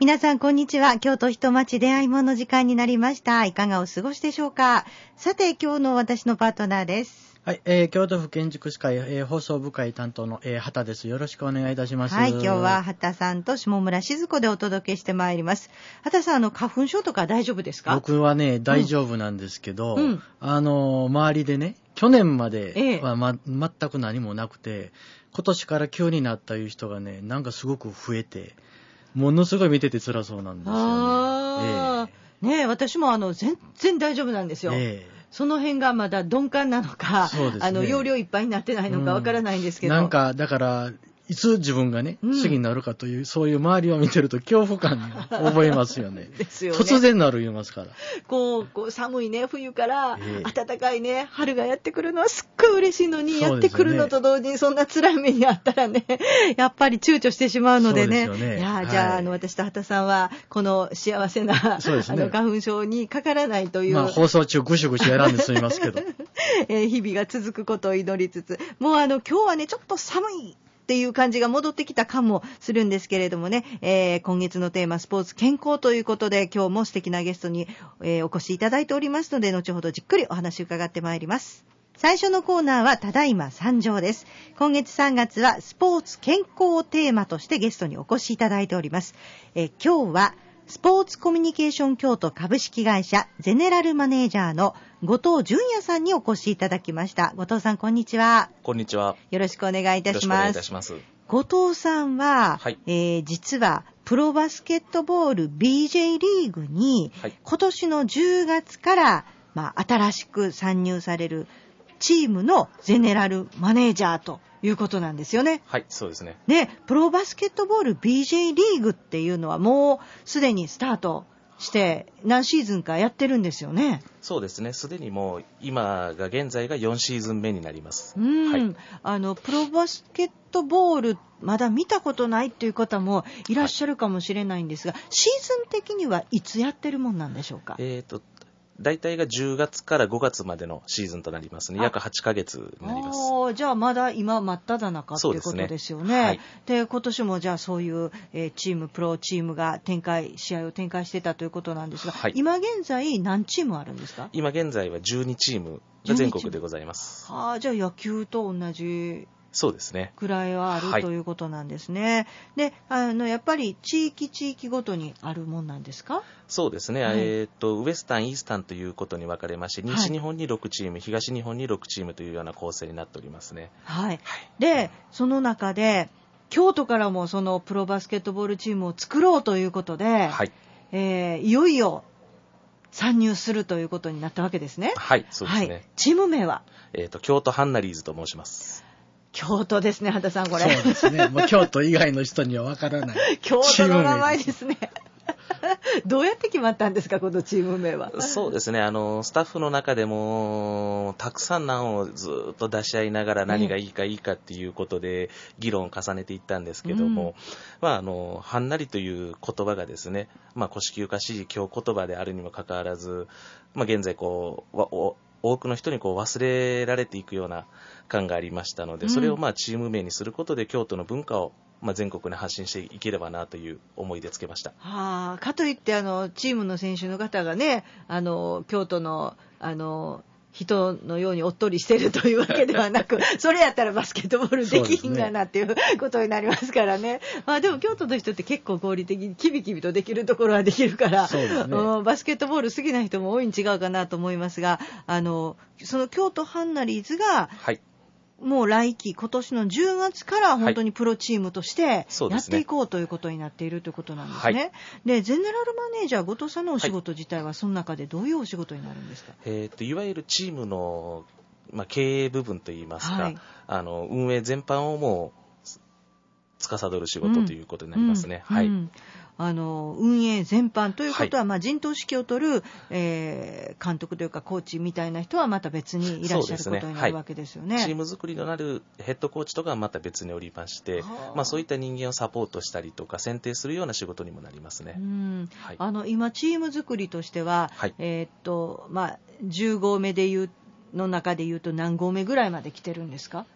皆さんこんにちは。京都人町出会いもの時間になりました。いかがお過ごしでしょうか。さて今日の私のパートナーです。 はい、京都府建築士会、放送部会担当の、畑です。よろしくお願いいたします。 はい、今日は畑さんと下村静子でお届けしてまいります。畑さん、花粉症とか大丈夫ですか？ 僕はね、大丈夫なんですけど、周りでね、去年までは、全く何もなくて、今年から急になったいう人がね、なんかすごく増えて、ものすごい見てて辛そうなんですよね。 ねえ、私も全然大丈夫なんですよ。その辺がまだ鈍感なのか、容量いっぱいになってないのかわからないんですけど。 なんか、だから、いつ自分がね、次になるかという、そういう周りを見てると恐怖感を覚えますよね。 ですよね。 突然なる言いますから。 こう寒いね、冬から、暖かいね、春がやってくるのはすっごい嬉しいのに、やってくるのと同時にそんな辛い目にあったらね、やっぱり躊躇してしまうのでね。いや、じゃあ、私と畑さんは、この幸せな、花粉症にかからないという。 放送中ぐしゅぐしゅやらんですみますけど。 日々が続くことを祈りつつ、もう今日はね、ちょっと寒い。っていう感じが戻ってきたかもするんですけれどもね、今月のテーマスポーツ健康ということで今日も素敵なゲストに、お越しいただいておりますので後ほどじっくりお話伺ってまいります。最初のコーナーはただいま参上です。今月3月はスポーツ健康をテーマとしてゲストにお越しいただいております。今日はスポーツコミュニケーション京都株式会社ゼネラルマネージャーの後藤淳也さんにお越しいただきました。後藤さんこんにちは。 こんにちは。 よろしくお願いいたします。よろしくお願いいたします。後藤さんは、実はプロバスケットボール BJ リーグに、今年の10月から、新しく参入されるチームのゼネラルマネージャーということなんですよね。 はい、そうですね。 で、プロバスケットボール BJ リーグっていうのはもうすでにスタートして何シーズンかやってるんですよね。 そうですね。すでにもう現在が4シーズン目になります。 プロバスケットボールまだ見たことないっていう方もいらっしゃるかもしれないんですが、シーズン的にはいつやってるもんなんでしょうか？ 大体が10月から5月までのシーズンとなりますね。約8ヶ月になります。 じゃあまだ今真っ只中っていうことですよね。で、今年もじゃあそういう、プロチームが試合を展開してたということなんですが、今現在何チームあるんですか？ 今現在は12チームが全国でございます。 じゃあ野球と同じそうですね。 くらいはあるということなんですね。で、やっぱり地域ごとにあるもんなんですか？ そうですね。ウエスタン、イースタンということに分かれまして、西日本に6チーム、東日本に6チームというような構成になっておりますね。 で、その中で、京都からもそのプロバスケットボールチームを作ろうということで、いよいよ参入するということになったわけですね。 はい、そうですね。 チーム名は京都ハンナリーズと申します。 京都ですね、畑さん、これ。 そうですね。もう京都以外の人にはわからない。 京都の名前ですね。どうやって決まったんですか、このチーム名は。 そうですね。スタッフの中でも、たくさんの案をずっと出し合いながら何がいいかっていうことで議論を重ねていったんですけども、はんなりという言葉がですね、古式有化指示強言葉であるにもかかわらず、現在多くの人に忘れられていくような感がありましたので、それをチーム名にすることで京都の文化を全国に発信していければなという思いでつけました。 かといってチームの選手の方がね、京都の人のようにおっとりしてるというわけではなくそれやったらバスケットボールできひんがなっていうことになりますからね。でも京都の人って結構合理的にキビキビとできるところはできるから、バスケットボール好きな人も多いに違うかなと思いますが、その京都ハンナリーズが、もう来季今年の10月から本当にプロチームとしてやっていこうということになっているということなんですね。で、ゼネラルマネージャー後藤さんのお仕事自体はその中でどういうお仕事になるんですか？ いわゆるチームの、経営部分といいますか、運営全般をもう司る仕事ということになりますね。 運営全般ということは、陣頭指揮を取る、監督というかコーチみたいな人はまた別にいらっしゃることになるわけですよね。 チーム作りとなるヘッドコーチとかはまた別におりまして、そういった人間をサポートしたりとか選定するような仕事にもなりますね。 今チーム作りとしては、10号目の中で言うと何号目ぐらいまで来てるんですか？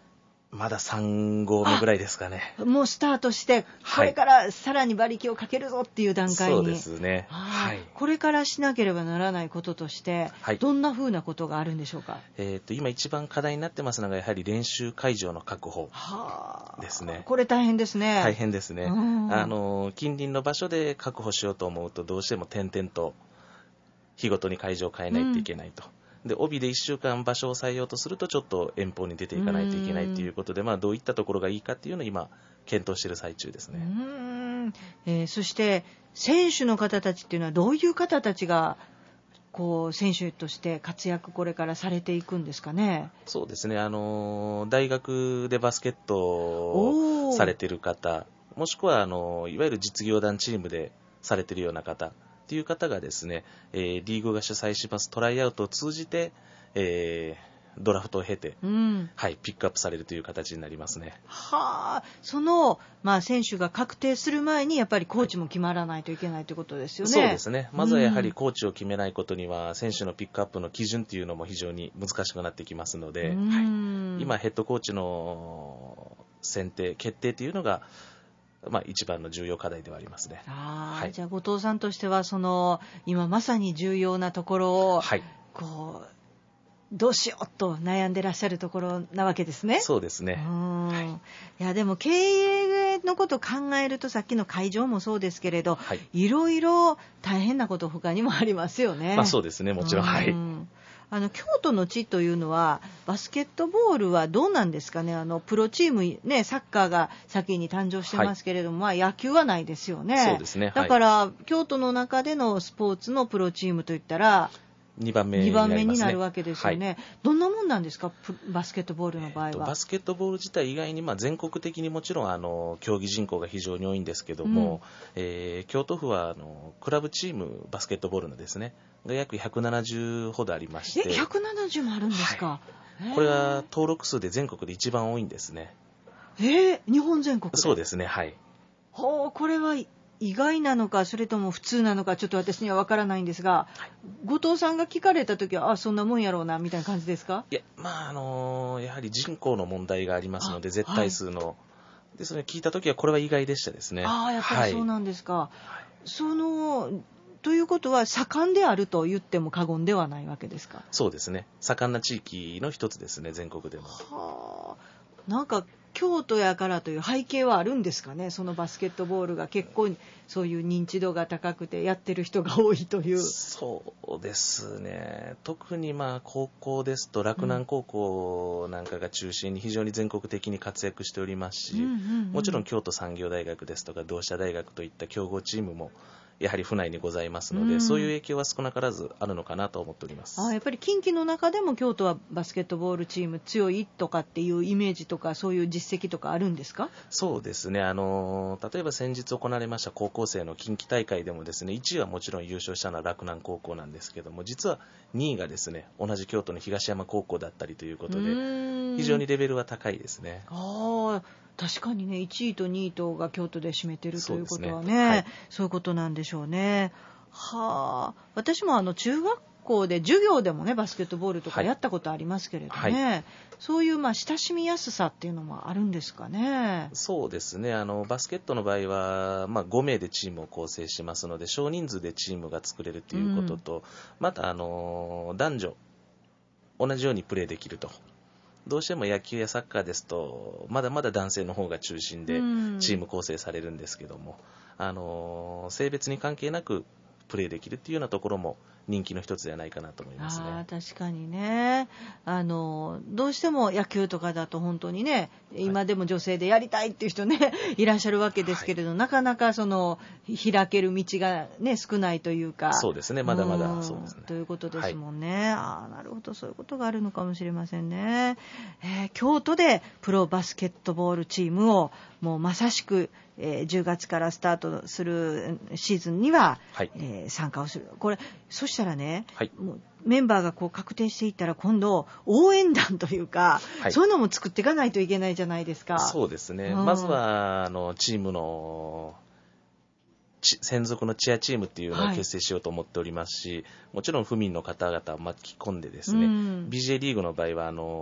まだ3号目ぐらいですかね。 もうスタートして、これからさらに馬力をかけるぞっていう段階に。 そうですね。はい。 これからしなければならないこととして、はい、どんな風なことがあるんでしょうか。 今一番課題になってますのが、やはり練習会場の確保ですね。 これ大変ですね。 大変ですね。近隣の場所で確保しようと思うと、どうしても点々と日ごとに会場を変えないといけないと。で帯で1週間場所を抑えようとするとちょっと遠方に出ていかないといけないということで、どういったところがいいかっていうのを今検討している最中ですね。 そして選手の方たちっていうのはどういう方たちがこう選手として活躍これからされていくんですかね。 そうですね、大学でバスケットをされている方、もしくはいわゆる実業団チームでされているような方っていう方がですね、リーグが主催しますトライアウトを通じて、ドラフトを経て、はい、ピックアップされるという形になりますね。 その、選手が確定する前にやっぱりコーチも決まらないといけないということですよね。 そうですね。まずはやはりコーチを決めないことには、選手のピックアップの基準というのも非常に難しくなってきますので、今ヘッドコーチの選定決定というのが一番の重要課題ではありますね。 じゃあ後藤さんとしてはその今まさに重要なところを、こうどうしようと悩んでらっしゃるところなわけですね。 そうですね。 いやでも経営のことを考えるとさっきの会場もそうですけれど、いろいろ大変なこと他にもありますよね。 そうですね、もちろん。 京都の地というのはバスケットボールはどうなんですかね。プロチームね、サッカーが先に誕生してますけれども、野球はないですよね。 そうですね。 だから、京都の中でのスポーツのプロチームといったら 2番目になるわけですよね。どんなもんなんですか、バスケットボールの場合は。 バスケットボール自体以外に、全国的にもちろん競技人口が非常に多いんですけども、京都府はクラブチームバスケットボールのですねが約170ほどありまして。 170もあるんですか。 これは登録数で全国で一番多いんですね。 日本全国で。 そうですね。はい。 これは意外なのかそれとも普通なのかちょっと私には分からないんですが、後藤さんが聞かれた時はそんなもんやろうなみたいな感じですか。 いや、やはり人口の問題がありますので絶対数の、でそれ聞いた時はこれは意外でしたですね。 やっぱりそうなんですか。ということは盛んであると言っても過言ではないわけですか。 そうですね、盛んな地域の一つですね、全国でも。 なんか京都やからという背景はあるんですかね。そのバスケットボールが結構そういう認知度が高くてやってる人が多いという。 そうですね、特に高校ですと洛南高校なんかが中心に非常に全国的に活躍しておりますし、もちろん京都産業大学ですとか同志社大学といった強豪チームもやはり府内にございますので、そういう影響は少なからずあるのかなと思っております。 やっぱり近畿の中でも京都はバスケットボールチーム強いとかっていうイメージとかそういう実績とかあるんですか。 そうですね、例えば先日行われました高校生の近畿大会でもですね、1位はもちろん優勝したのは洛南高校なんですけども、実は2位がですね同じ京都の東山高校だったりということで、非常にレベルは高いですね。 確かにね、1位と2位とが京都で占めてるということはね、そういうことなんでしょうね。私も中学校で授業でもねバスケットボールとかやったことありますけれどね、そういう親しみやすさっていうのもあるんですかね。 そうですね、バスケットの場合は、5名でチームを構成しますので少人数でチームが作れるということと、また男女同じようにプレーできると。どうしても野球やサッカーですとまだまだ男性の方が中心でチーム構成されるんですけども、性別に関係なくプレーできるっていうようなところも人気の一つではないかなと思いますね。 確かにね、どうしても野球とかだと本当にね、今でも女性でやりたいっていう人ねいらっしゃるわけですけれど、なかなかその開ける道がね少ないというか。 そうですね、まだまだそうですね。 ということですもんね。なるほど、そういうことがあるのかもしれませんね。京都でプロバスケットボールチームをもうまさしく10月からスタートするシーズンには、参加をする。これそしたらね、もうメンバーがこう確定していったら今度応援団というか、そういうのも作っていかないといけないじゃないですか。 そうですね、まずはチームの専属のチアチームっていうのを結成しようと思っておりますし、もちろん府民の方々を巻き込んでですね、BJ リーグの場合は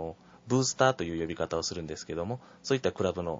ブースターという呼び方をするんですけども、そういったクラブの、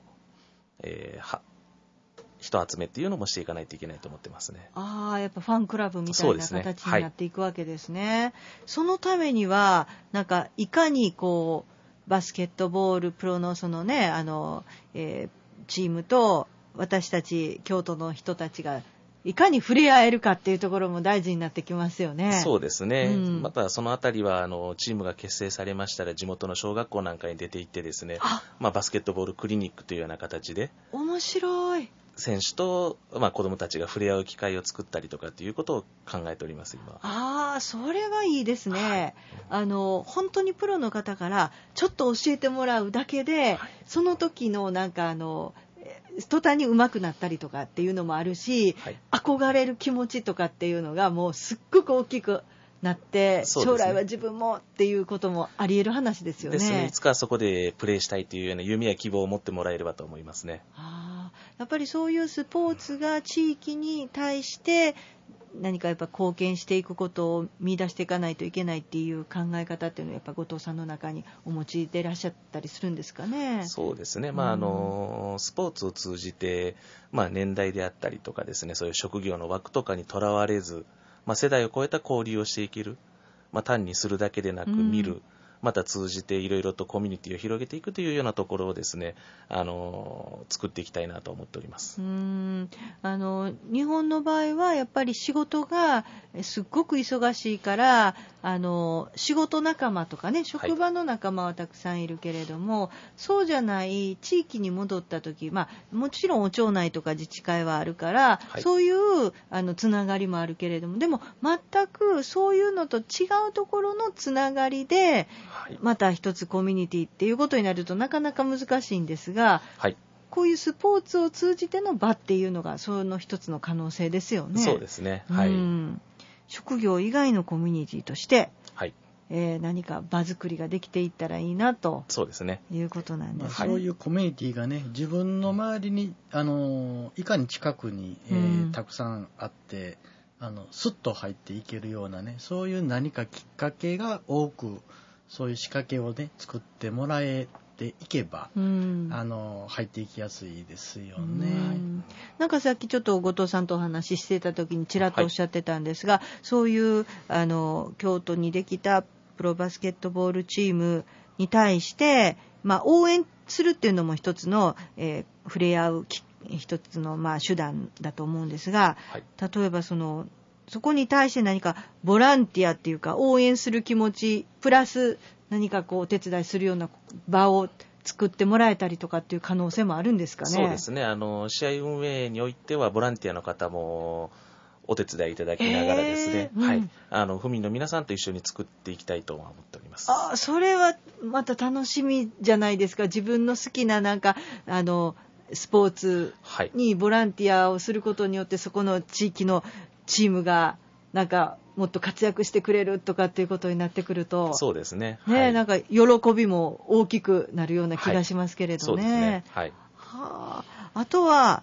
人集めっていうのもしていかないといけないと思ってますね。 やっぱファンクラブみたいな形になっていくわけですね。そのためには、なんかいかにこうバスケットボールプロのそのね、チームと私たち京都の人たちがいかに触れ合えるかっていうところも大事になってきますよね。 そうですね。またそのあたりはチームが結成されましたら地元の小学校なんかに出て行ってですね、バスケットボールクリニックというような形で面白い選手と、子どもたちが触れ合う機会を作ったりとかっていうことを考えております今。 それはいいですね。本当にプロの方からちょっと教えてもらうだけで、その時のなんか途端に上手くなったりとかっていうのもあるし、憧れる気持ちとかっていうのがもうすっごく大きくなって、将来は自分もっていうこともあり得る話ですよね。 ですね。いつかそこでプレーしたいというような夢や希望を持ってもらえればと思いますね。 やっぱりそういうスポーツが地域に対して何かやっぱ貢献していくことを見出していかないといけないっていう考え方っていうのはやっぱ後藤さんの中にお持ちでいらっしゃったりするんですかね。 そうですね。スポーツを通じて、年代であったりとかですね、そういう職業の枠とかにとらわれず、世代を超えた交流をしていける、単にするだけでなく見る、また通じていろいろとコミュニティを広げていくというようなところをですね、作っていきたいなと思っております。 日本の場合はやっぱり仕事がすっごく忙しいから仕事仲間とかね、職場の仲間はたくさんいるけれども、そうじゃない地域に戻った時、もちろんお町内とか自治会はあるから、そういうつながりもあるけれども、でも全くそういうのと違うところのつながりで、また一つコミュニティっていうことになるとなかなか難しいんですが、こういうスポーツを通じての場っていうのがその一つの可能性ですよね。 そうですね。 職業以外のコミュニティとして、何か場作りができていったらいいなと、 そうですね、 いうことなんですね。 そういうコミュニティがね、自分の周りにいかに近くに、たくさんあってスッと入っていけるようなね、そういう何かきっかけが多く、そういう仕掛けをね作ってもらえていけば、入っていきやすいですよね。 なんかさっきちょっと後藤さんとお話ししてた時にちらっとおっしゃってたんですが、そういう京都にできたプロバスケットボールチームに対して、応援するっていうのも一つの、触れ合う一つの手段だと思うんですが、例えばそこに対して何かボランティアっていうか応援する気持ちプラス何かお手伝いするような場を作ってもらえたりとかっていう可能性もあるんですかね。 そうですね。試合運営においてはボランティアの方もお手伝いいただきながらですね、府民の皆さんと一緒に作っていきたいと思っております。 それはまた楽しみじゃないですか。自分の好きななんかスポーツにボランティアをすることによって、そこの地域のチームがなんかもっと活躍してくれるとかっていうことになってくると、 そうですね。 なんか喜びも大きくなるような気がしますけれどね。そうですね。あとは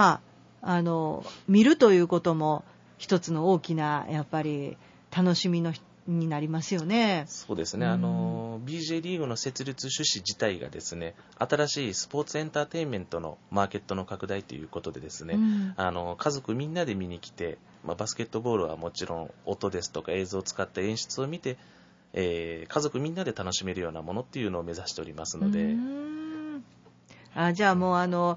見るということも一つの大きなやっぱり楽しみになりますよね。 そうですね。BJ リーグの設立趣旨自体がですね、新しいスポーツエンターテインメントのマーケットの拡大ということでですね、家族みんなで見に来て、バスケットボールはもちろん音ですとか映像を使った演出を見て、家族みんなで楽しめるようなものっていうのを目指しておりますので。 じゃあもう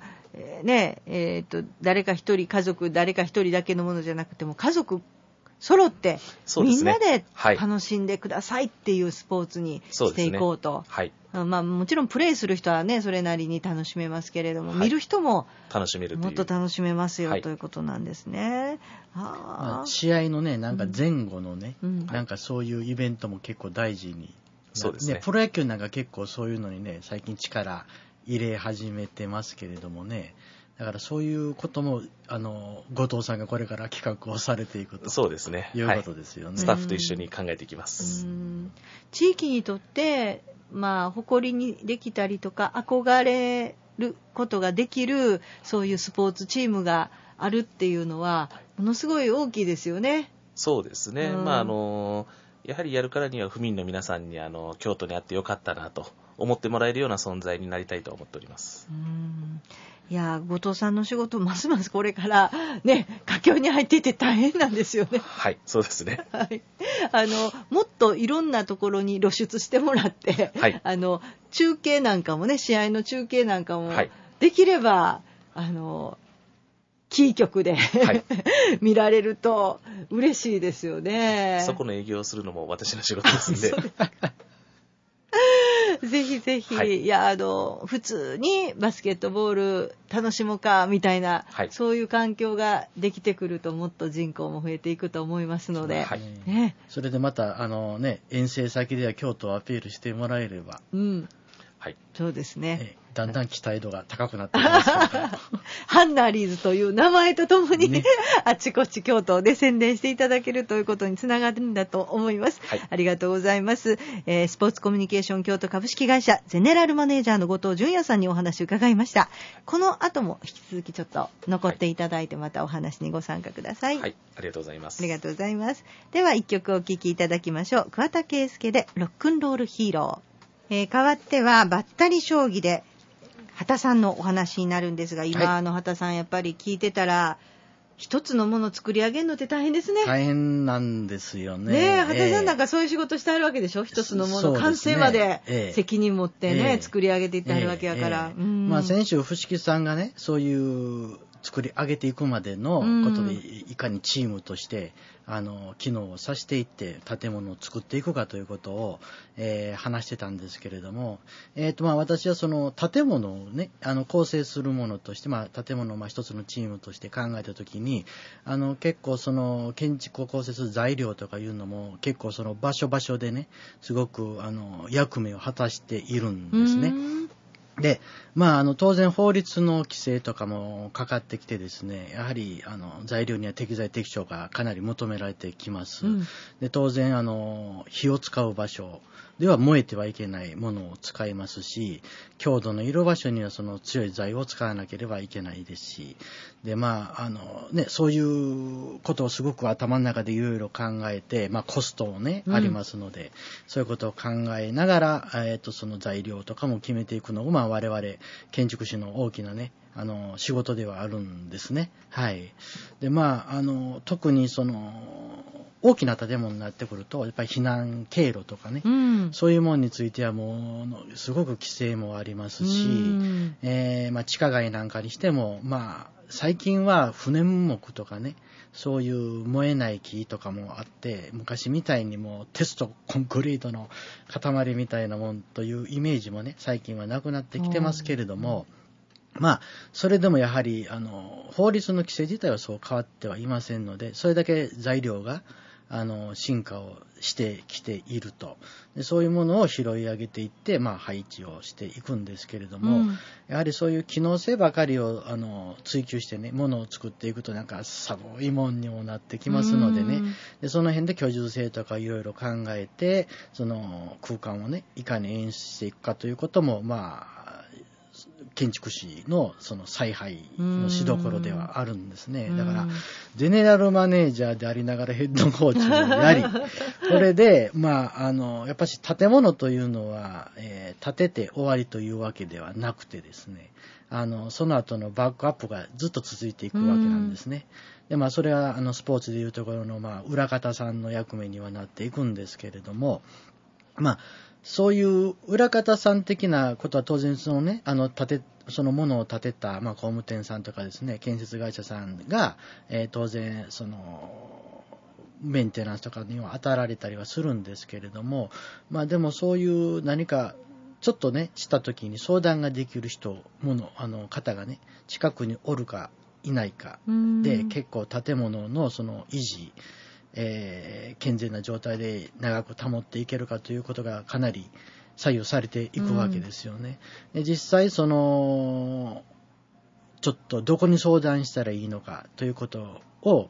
誰か一人家族誰か一人だけのものじゃなくても家族揃ってみんなで楽しんでくださいっていうスポーツにしていこうと。もちろんプレーする人はねそれなりに楽しめますけれども、見る人も楽しめるという、 もっと楽しめますよということなんですね。 試合のねなんか前後のね、なんかそういうイベントも結構大事に、 そうですね。 プロ野球なんか結構そういうのにね最近力入れ始めてますけれどもね。だからそういうことも後藤さんがこれから企画をされていくと、 そうですね、 いうことですよね。 スタッフと一緒に考えていきます。 地域にとって誇りにできたりとか憧れることができるそういうスポーツチームがあるっていうのはものすごい大きいですよね。 そうですね。 やはりやるからには府民の皆さんに京都にあってよかったなと思ってもらえるような存在になりたいと思っております。 いや、後藤さんの仕事ますますこれからね、佳境に入っていて大変なんですよね。 はい、そうですね。 はい、もっといろんなところに露出してもらって、はい、中継なんかもね、試合の中継なんかも、はい、できればキー局で、はい、見られると嬉しいですよね。 そこの営業をするのも私の仕事ですんで。 ぜひぜひ、はい、いや普通にバスケットボール楽しもうかみたいな、はい、そういう環境ができてくるともっと人口も増えていくと思いますので、はいね、それでまた遠征先では京都をアピールしてもらえれば、 はい、 そうですね、 だんだん期待度が高くなってきますハンナリーズという名前とともに、ね、あちこち京都で宣伝していただけるということにつながるんだと思います、はい、ありがとうございます、スポーツコミュニケーション京都株式会社ゼネラルマネージャーの後藤純也さんにお話を伺いました。この後も引き続きちょっと残っていただいて、またお話にご参加ください。 はい、ありがとうございます。 ありがとうございます。では一曲お聴きいただきましょう。桑田佳祐でロックンロールヒーロー。変わってはバッタリ将棋で畑さんのお話になるんですが、今、はい、畑さんやっぱり聞いてたら一つのものを作り上げるのって大変ですね。 大変なんですよね。 ねえ、畑さんなんかそういう仕事してあるわけでしょ。一つのもの、完成まで責任持ってね、作り上げていってあるわけやから。 先週伏木さんがね、そういう作り上げていくまでのことで、いかにチームとして機能をさせていって建物を作っていくかということを、話してたんですけれども、私はその建物をね構成するものとして、建物を一つのチームとして考えたときに結構その建築を構成する材料とかいうのも結構その場所場所でねすごく役目を果たしているんですね。で、当然法律の規制とかもかかってきてですね、やはり材料には適材適所がかなり求められてきます。で、当然火を使う場所では燃えてはいけないものを使いますし、強度のいる場所にはその強い材を使わなければいけないですし、でそういうことをすごく頭の中でいろいろ考えて、コストをね、ありますので、そういうことを考えながら、その材料とかも決めていくのが、我々建築士の大きなね仕事ではあるんですね。はい。で特にその大きな建物になってくるとやっぱり避難経路とかね、そういうものについてはもうすごく規制もありますし、地下街なんかにしても最近は不燃木とかね、そういう燃えない木とかもあって、昔みたいにもう鉄とコンクリートの塊みたいなもんというイメージもね、最近はなくなってきてますけれども、それでもやはり法律の規制自体はそう変わってはいませんので、それだけ材料が進化をしてきていると。でそういうものを拾い上げていって、配置をしていくんですけれども、やはりそういう機能性ばかりを追求してね、ものを作っていくと寒いもんにもなってきますのでね、でその辺で居住性とかいろいろ考えて、その空間をね、いかに演出していくかということも、建築士のその采配のしどころではあるんですね。だからゼネラルマネージャーでありながらヘッドコーチもやり、これでやっぱし建物というのは、建てて終わりというわけではなくてですね、その後のバックアップがずっと続いていくわけなんですね。でそれはスポーツでいうところの裏方さんの役目にはなっていくんですけれども、そういう裏方さん的なことは当然そのね、そのものを建てた、工務店さんとかですね、建設会社さんが、当然そのメンテナンスとかには当たられたりはするんですけれども、でもそういう何かちょっとねした時に相談ができる方がね近くにおるかいないかで結構建物のその維持健全な状態で長く保っていけるかということがかなり左右されていくわけですよね。で実際ちょっとどこに相談したらいいのかということを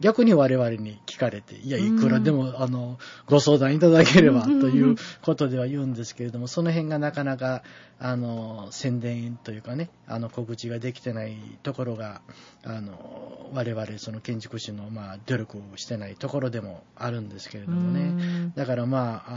逆に我々に聞かれて、いや、いくらでも、ご相談いただければということでは言うんですけれども、その辺がなかなか、宣伝というかね、告知ができてないところが、我々、その建築士の、努力をしてないところでもあるんですけれどもね。だから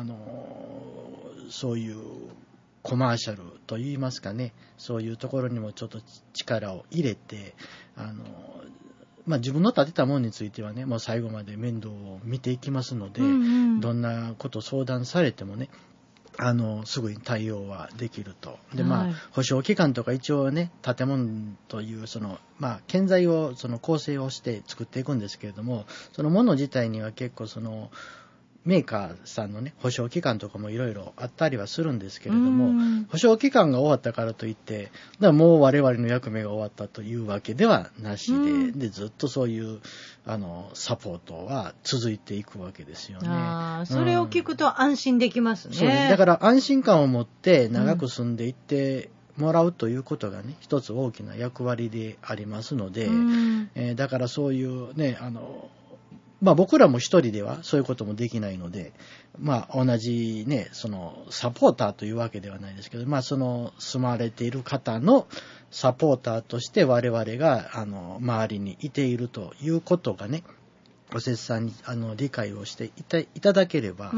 そういうコマーシャルといいますかね、そういうところにもちょっと力を入れて、自分の建てたものについてはね、もう最後まで面倒を見ていきますので、どんなこと相談されてもね、すぐに対応はできると。で、保証期間とか一応ね、建物という、建材を、構成をして作っていくんですけれども、そのもの自体には結構メーカーさんのね、保証期間とかもいろいろあったりはするんですけれども、保証期間が終わったからといって、もう我々の役目が終わったというわけではなしで、ずっとそういう、サポートは続いていくわけですよね。 それを聞くと安心できますね。 そうです。だから安心感を持って長く住んでいってもらうということがね、一つ大きな役割でありますので、だからそういうね、僕らも一人ではそういうこともできないので、同じね、サポーターというわけではないですけど、住まれている方のサポーターとして我々が、周りにいているということがね、おせつさんに、理解をしていただければ、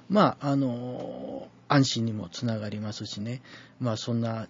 安心にもつながりますしね、そんな、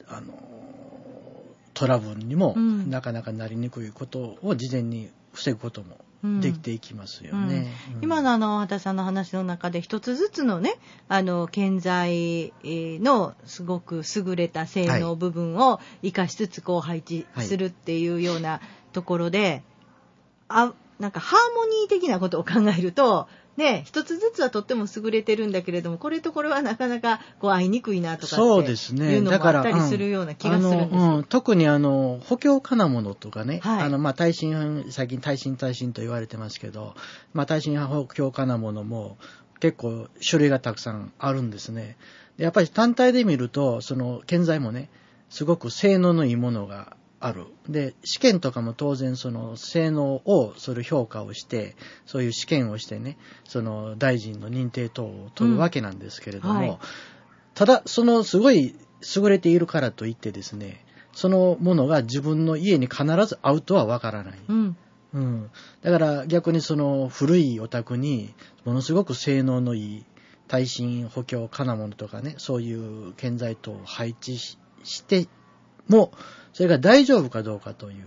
トラブルにもなかなかなりにくいことを事前に防ぐこともできていきますよね。 今の畑さんの話の中で一つずつのね、建材のすごく優れた性能部分を生かしつつ配置するっていうようなところで、なんかハーモニー的なことを考えると、ね、一つずつはとっても優れてるんだけれども、これとこれはなかなか合いにくいなとかっていうのもあったりするような気がするんです。 特に補強金物とかね、耐震、最近耐震と言われてますけど、耐震補強金物も結構種類がたくさんあるんですね。でやっぱり単体で見ると、建材もね、すごく性能のいいものがある。で、試験とかも当然性能を評価をして、そういう試験をしてね、大臣の認定等を取るわけなんですけれども、ただ、すごい優れているからといってですね、そのものが自分の家に必ず合うとはわからない。だから逆に古いお宅にものすごく性能のいい耐震補強金物とかね、そういう建材等を配置しても、それが大丈夫かどうかという。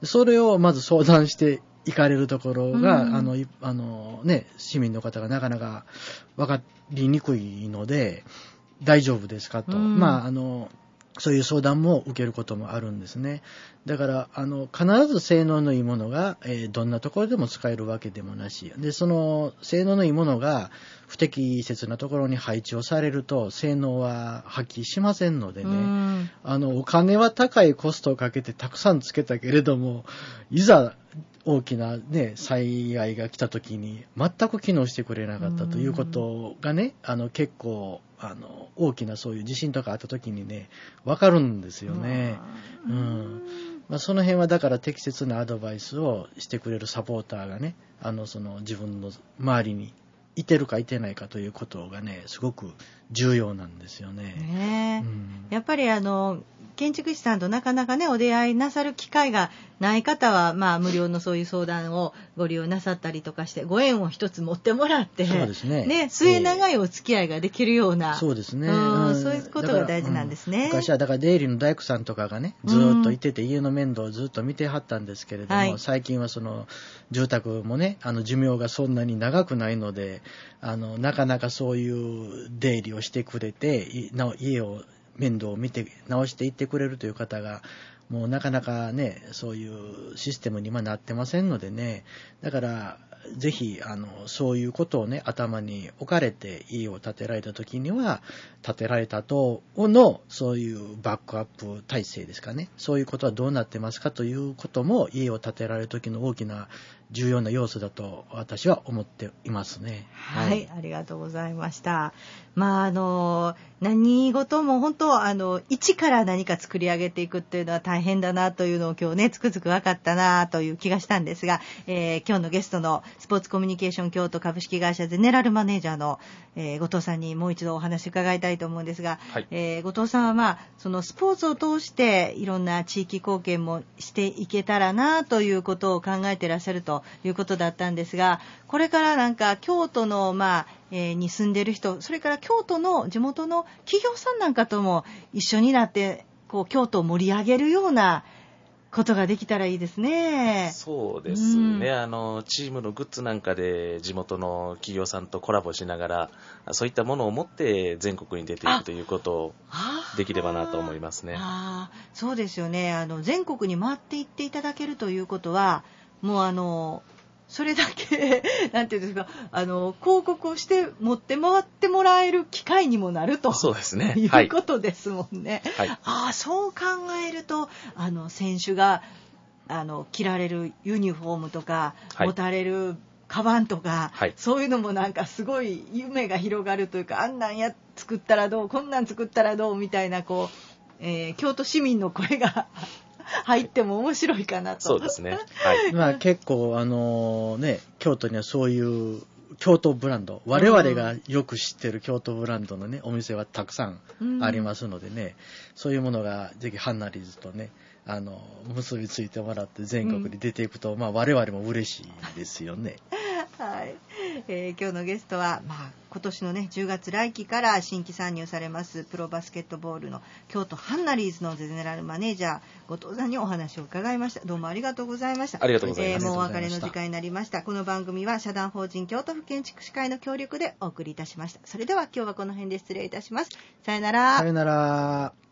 それをまず相談していかれるところが、市民の方がなかなか分かりにくいので、大丈夫ですかと。そういう相談も受けることもあるんですね。だから、必ず性能のいいものが、どんなところでも使えるわけでもなし。で、性能のいいものが不適切なところに配置をされると、性能は発揮しませんのでね。お金は高いコストをかけてたくさんつけたけれども、いざ、大きなね、災害が来た時に全く機能してくれなかったということがね、結構、大きなそういう地震とかあった時にね、わかるんですよね。その辺はだから適切なアドバイスをしてくれるサポーターがね、自分の周りにいてるかいてないかということがね、すごく重要なんですよね。 やっぱり建築士さんとなかなかね、お出会いなさる機会がない方は、無料のそういう相談をご利用なさったりとかして、ご縁を一つ持ってもらって、 そうですね。 末長いお付き合いができるような、 そうですね。 そういうことが大事なんですね。 昔はだから出入りの大工さんとかがね、ずっといてて、家の面倒をずっと見てはったんですけれども、最近は住宅もね、寿命がそんなに長くないので、なかなかそういう出入りをしてくれて、家を面倒を見て直していってくれるという方がもうなかなかね、そういうシステムに今なってませんのでね、だからぜひそういうことをね、頭に置かれて家を建てられた時には、建てられた後のそういうバックアップ体制ですかね、そういうことはどうなってますかということも、家を建てられる時の大きな重要な要素だと私は思っていますね。 はい、ありがとうございました。何事も本当一から何か作り上げていくっていうのは大変だなというのを今日ねつくづく分かったなという気がしたんですが、今日のゲストのスポーツコミュニケーション京都株式会社ゼネラルマネージャーの、後藤さんにもう一度お話伺いたいと思うんですが、はい、後藤さんはそのスポーツを通していろんな地域貢献もしていけたらなということを考えていらっしゃるということだったんですが、これからなんか京都のに住んでいる人、それから京都の地元の企業さんなんかとも一緒になって京都を盛り上げるようなことができたらいいですね。 そうですね、チームのグッズなんかで地元の企業さんとコラボしながらそういったものを持って全国に出ていくということをできればなと思いますね。 そうですよね。全国に回っていっていただけるということはもうそれだけなんていうんですか、広告をして持って回ってもらえる機会にもなると、 そうですね、 いうことですもんね。 はい、 そう考えると選手が着られるユニフォームとか、持たれるカバンとか、そういうのもなんかすごい夢が広がるというか、あんなん作ったらどう、こんなん作ったらどうみたいな京都市民の声が入っても面白いかなと。 そうですね。 はい。結構京都にはそういう京都ブランド、我々がよく知ってる京都ブランドのねお店はたくさんありますのでね、そういうものがぜひハンナリーズとね結びついてもらって全国に出ていくと、我々も嬉しいですよね。 はい。今日のゲストは、今年のね10月来期から新規参入されますプロバスケットボールの京都ハンナリーズのゼネラルマネージャー後藤さんにお話を伺いました。どうもありがとうございました。 ありがとうございます。 もうお別れの時間になりました。この番組は社団法人京都府建築士会の協力でお送りいたしました。それでは今日はこの辺で失礼いたします。さよなら。 さよなら。